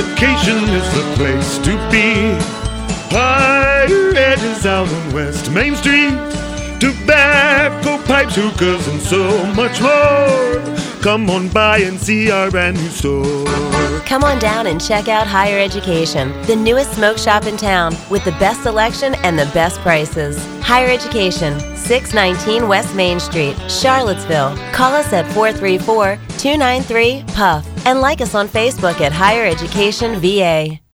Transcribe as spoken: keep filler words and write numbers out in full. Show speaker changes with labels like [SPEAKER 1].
[SPEAKER 1] education is the place to be. Higher Ed is out on West Main Street. Tobacco, pipes, hookahs, and so much more. Come on by and see our brand new store.
[SPEAKER 2] Come on down and check out Higher Education, the newest smoke shop in town with the best selection and the best prices. Higher Education, six nineteen West Main Street, Charlottesville. Call us at four three four, two nine three, P U F F and like us on Facebook at Higher Education V A.